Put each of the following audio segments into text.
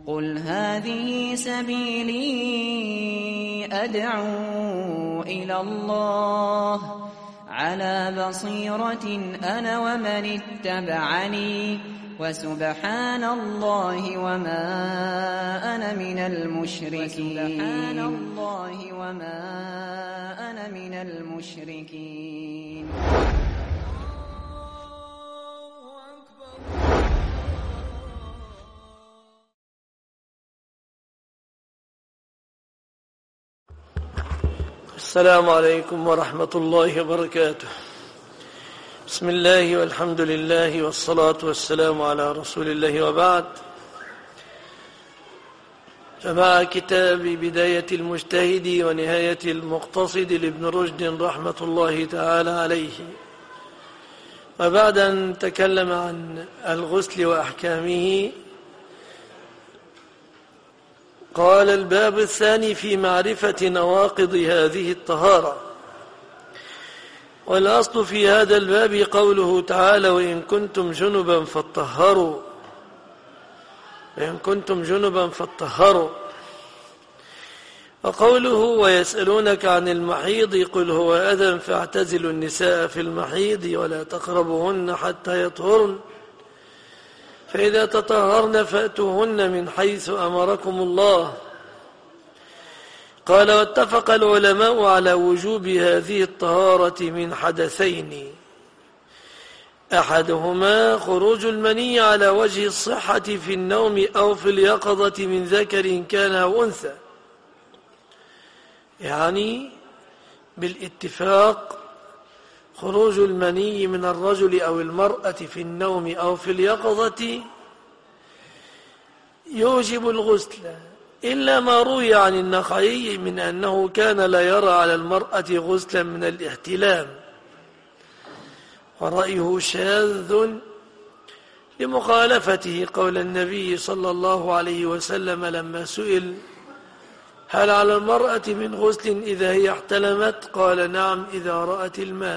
قل هذه سبيلي أدعو إلى الله على بصيرة أنا ومن اتبعني وسبحان الله وما أنا من المشركين. السلام عليكم ورحمة الله وبركاته. بسم الله والحمد لله والصلاة والسلام على رسول الله، وبعد. فمع كتاب بداية المجتهد ونهاية المقتصد لابن رشد رحمة الله تعالى عليه، وبعد أن تكلم عن الغسل وأحكامه، قال: الباب الثاني في معرفة نواقض هذه الطهارة. والأصل في هذا الباب قوله تعالى: وإن كنتم جنبا فاطهروا. وقوله: ويسألونك عن المحيض قل هو أذى فاعتزلوا النساء في المحيض ولا تقربوهن حتى يطهرن فإذا تطهرن فأتوهن من حيث أمركم الله. قال: واتفق العلماء على وجوب هذه الطهارة من حدثين: أحدهما خروج المني على وجه الصحة في النوم أو في اليقظة من ذكر كان أو أنثى، يعني بالاتفاق خروج المني من الرجل أو المرأة في النوم أو في اليقظة يوجب الغسل، إلا ما روي عن النخعي من أنه كان لا يرى على المرأة غسلا من الاحتلام، ورأيه شاذ لمخالفته قول النبي صلى الله عليه وسلم لما سئل: هل على المرأة من غسل إذا هي احتلمت؟ قال: نعم إذا رأت الماء.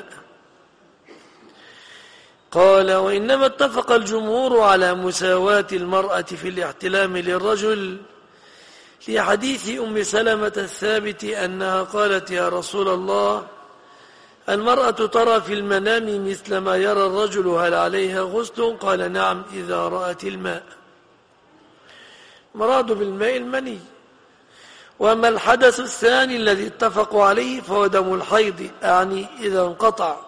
قال: وإنما اتفق الجمهور على مساواة المرأة في الاحتلام للرجل لحديث أم سلمة الثابت أنها قالت: يا رسول الله، المرأة ترى في المنام مثل ما يرى الرجل، هل عليها غسل؟ قال: نعم إذا رأت الماء. مراد بالماء المني. وأما الحدث الثاني الذي اتفقوا عليه فهو دم الحيض، أعني إذا انقطع،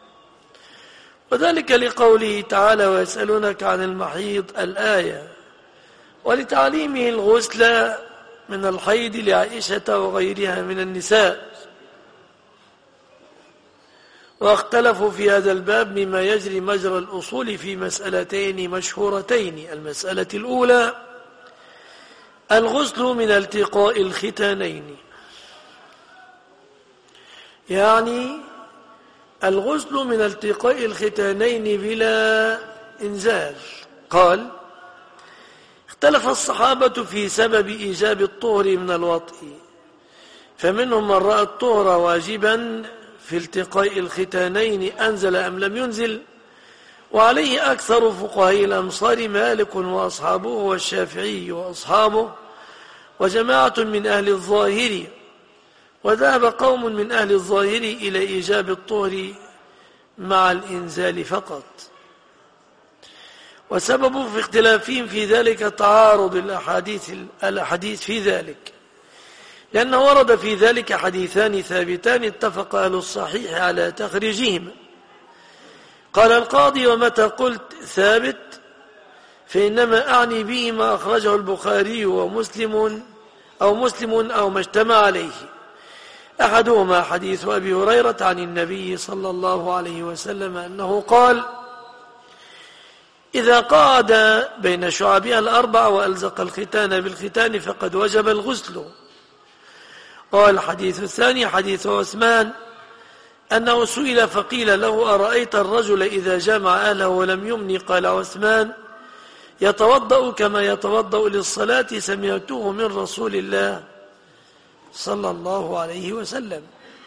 وذلك لقوله تعالى: ويسألونك عن المحيض الآية، ولتعليمه الغسل من الحيض لعائشة وغيرها من النساء. واختلفوا في هذا الباب مما يجري مجرى الأصول في مسألتين مشهورتين: المسألة الأولى الغسل من التقاء الختانين، يعني الغسل من التقاء الختانين بلا إنزال. قال: اختلف الصحابة في سبب إيجاب الطهر من الوطء، فمنهم من رأى الطهر واجبا في التقاء الختانين أنزل أم لم ينزل، وعليه أكثر فقهاء الأمصار مالك وأصحابه والشافعي وأصحابه وجماعة من أهل الظاهر، وذهب قوم من أهل الظاهر إلى إيجاب الطهر مع الإنزال فقط. وسبب في اختلافهم في ذلك تعارض الأحاديث في ذلك، لأنه ورد في ذلك حديثان ثابتان اتفق أهل الصحيح على تخريجهما. قال القاضي: ومتى قلت ثابت فإنما أعني به ما أخرجه البخاري ومسلم أو ما اجتمع عليه. أحدهما حديث أبي هريرة عن النبي صلى الله عليه وسلم أنه قال: إذا قعد بين شعبها الأربع وألزق الختان بالختان فقد وجب الغسل. والحديث الثاني حديث عثمان أنه سئل فقيل له: أرأيت الرجل إذا جامع أهله ولم يمني؟ قال عثمان: يتوضأ كما يتوضأ للصلاة، سمعته من رسول الله صلى الله عليه وسلم.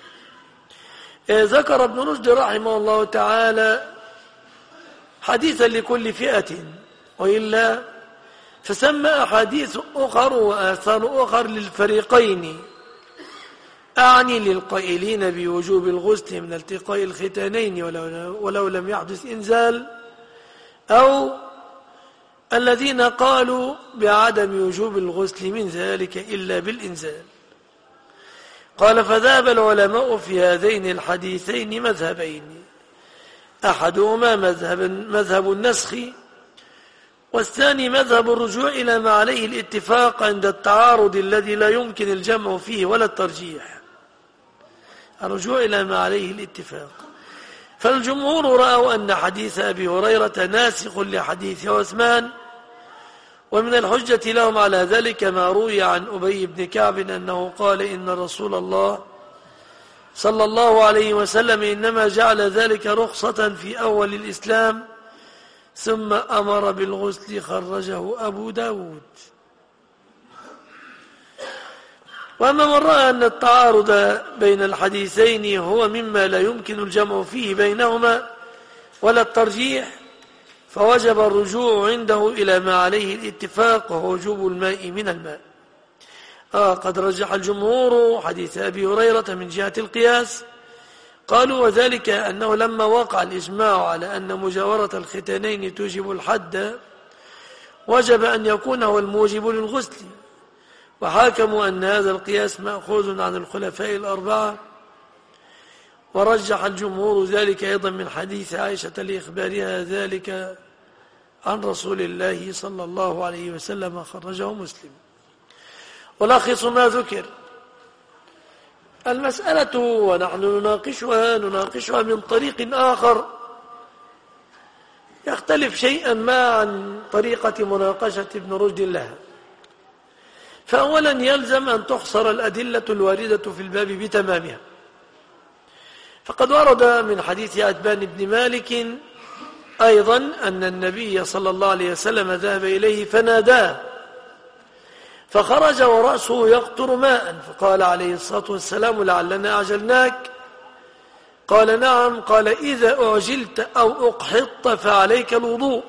ذكر ابن رشد رحمه الله تعالى حديثا لكل فئة، وإلا فسمى أحاديث أخر وآثار أخر للفريقين، أعني للقائلين بوجوب الغسل من التقاء الختانين ولو لم يحدث إنزال، أو الذين قالوا بعدم وجوب الغسل من ذلك إلا بالإنزال. قال: فذهب العلماء في هذين الحديثين مذهبين، أحدهما مذهب النسخ، والثاني مذهب الرجوع إلى ما عليه الاتفاق عند التعارض الذي لا يمكن الجمع فيه ولا الترجيح، الرجوع إلى ما عليه الاتفاق. فالجمهور رأوا أن حديث أبي هريرة ناسخ لحديث عثمان، ومن الحجة لهم على ذلك ما روي عن أبي بن كعب أنه قال: إن رسول الله صلى الله عليه وسلم إنما جعل ذلك رخصة في أول الإسلام ثم أمر بالغسل، خرجه أبو داود. وأما من رأى أن التعارض بين الحديثين هو مما لا يمكن الجمع فيه بينهما ولا الترجيح، فوجب الرجوع عنده إلى ما عليه الاتفاق، وهو وجوب الماء من الماء. قد رجح الجمهور حديث أبي هريرة من جهة القياس، قالوا: وذلك أنه لما وقع الإجماع على أن مجاورة الختانين توجب الحد، وجب أن يكون هو الموجب للغسل، وحاكموا أن هذا القياس مأخوذ عن الخلفاء الأربعة. ورجح الجمهور ذلك أيضا من حديث عائشة لإخبارها ذلك عن رسول الله صلى الله عليه وسلم، خرجه مسلم. ولخص ما ذكر المسألة ونحن نناقشها من طريق آخر يختلف شيئا ما عن طريقة مناقشة ابن رشد لها. فأولا يلزم أن تحصر الأدلة الواردة في الباب بتمامها، فقد ورد من حديث عتبان بن مالك أيضا أن النبي صلى الله عليه وسلم ذهب إليه فناداه، فخرج ورأسه يقطر ماء، فقال عليه الصلاة والسلام: لعلنا أعجلناك. قال: نعم. قال: إذا أعجلت أو أقحطت فعليك الوضوء،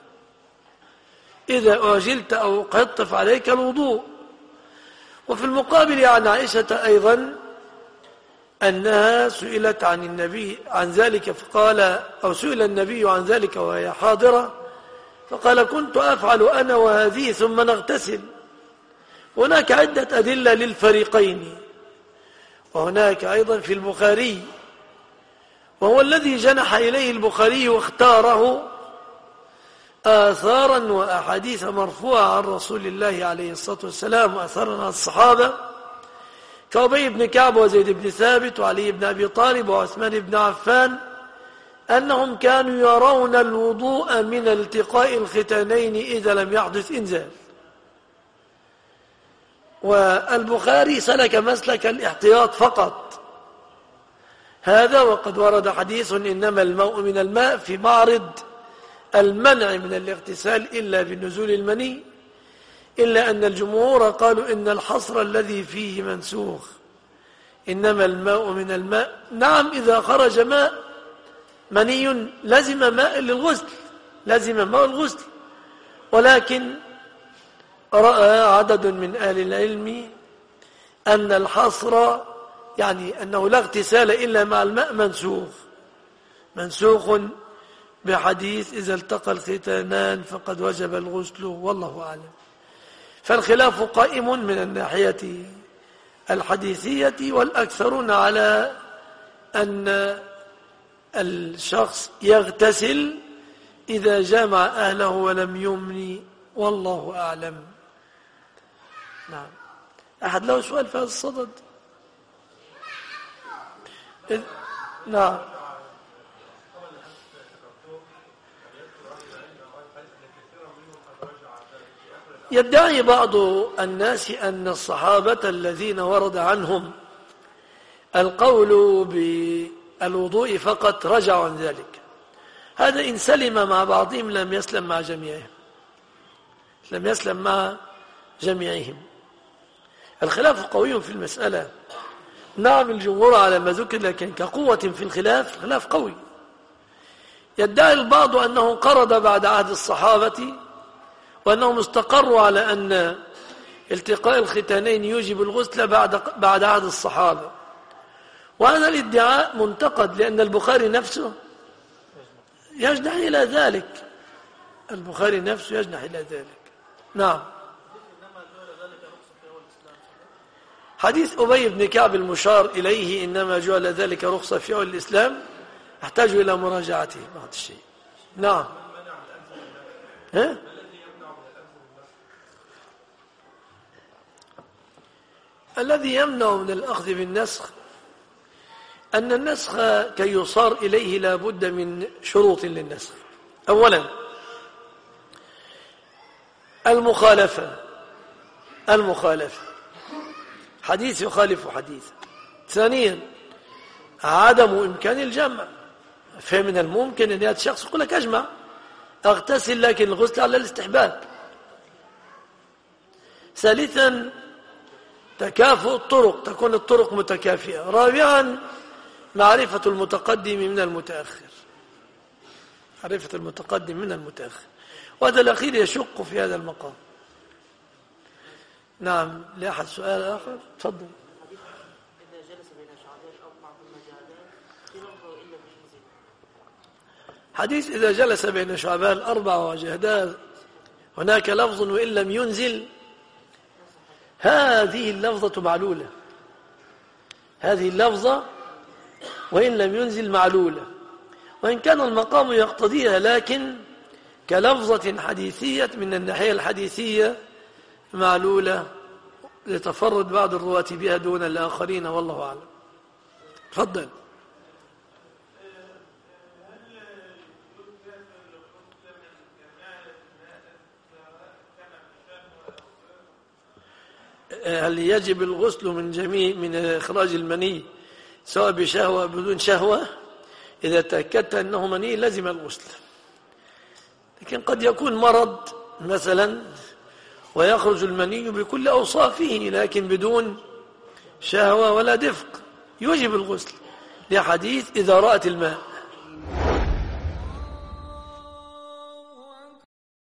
إذا أعجلت أو أقحطت فعليك الوضوء. وفي المقابل عن عائشة أيضا أنها سئلت عن النبي عن ذلك، فقال: أو سئل النبي عن ذلك وهي حاضرة، فقال: كنت أفعل أنا وهذه ثم نغتسل. هناك عدة أدلة للفريقين. وهناك أيضا في البخاري، وهو الذي جنح إليه البخاري واختاره، آثارا وأحاديث مرفوعة عن رسول الله عليه الصلاة والسلام، وآثارا عن الصحابة كأبي بن كعب وزيد بن ثابت وعلي بن أبي طالب وعثمان بن عفان، أنهم كانوا يرون الوضوء من التقاء الختانين إذا لم يحدث إنزال. والبخاري سلك مسلك الاحتياط فقط هذا، وقد ورد حديث: إنما الماء من الماء، في معرض المنع من الاغتسال إلا بنزول المني، إلا أن الجمهور قالوا إن الحصر الذي فيه منسوخ، إنما الماء من الماء. نعم، إذا خرج ماء مني لزم ماء للغسل، لزم ماء الغسل، ولكن رأى عدد من أهل العلم أن الحصر يعني أنه لا اغتسال إلا مع الماء منسوخ بحديث: إذا التقى الختانان فقد وجب الغسل، والله أعلم. فالخلاف قائم من الناحية الحديثية، والأكثرون على أن الشخص يغتسل إذا جامع أهله ولم يمني، والله أعلم. نعم. أحد له سؤال في هذا الصدد؟ نعم. يدعي بعض الناس أن الصحابة الذين ورد عنهم القول بالوضوء فقط رجعوا عن ذلك. هذا إن سلم مع بعضهم لم يسلم مع جميعهم، لم يسلم مع جميعهم. الخلاف قوي في المسألة. نعم، الجمهور على ما ذكر، لكن كقوة في الخلاف خلاف قوي. يدعي البعض أنه انقرض بعد عهد الصحابة، وأنهم استقروا على أن التقاء الختانين يوجب الغسل بعد عهد الصحابة. وهذا الادعاء منتقد لأن البخاري نفسه يجنح إلى ذلك. البخاري نفسه يجنح إلى ذلك. نعم. حديث أبي بن كعب المشار إليه إنما جعل ذلك رخصة في أول الإسلام أحتاج إلى مراجعته بعض الشيء. نعم. ها؟ الذي يمنع من الأخذ بالنسخ أن النسخ كي يصار إليه لا بد من شروط للنسخ. أولا المخالفة حديث يخالف حديث. ثانيا عدم إمكان الجمع، فمن الممكن أن يأتي شخص يقول لك أجمع أغتسل لكن الغسل على الاستحباب. ثالثا تكافؤ الطرق، تكون الطرق متكافئة. رابعا معرفة المتقدم من المتأخر، معرفة المتقدم من المتأخر. وهذا الأخير يشق في هذا المقام. نعم. لأحد سؤال آخر؟ تفضل. حديث إذا جلس بين شعبان 4 وجهدا هناك لفظ وإن لم ينزل، هذه اللفظة معلولة، هذه اللفظة وإن لم ينزل معلولة، وإن كان المقام يقتضيها، لكن كلفظة حديثية من الناحية الحديثية معلولة لتفرد بعض الرواة بها دون الآخرين، والله أعلم. تفضل. هل يجب الغسل من إخراج المني سواء بشهوة بدون شهوة؟ إذا تأكدت أنه مني لزم الغسل، لكن قد يكون مرض مثلا ويخرج المني بكل أوصافه لكن بدون شهوة ولا دفق، يوجب الغسل لحديث إذا رأت الماء.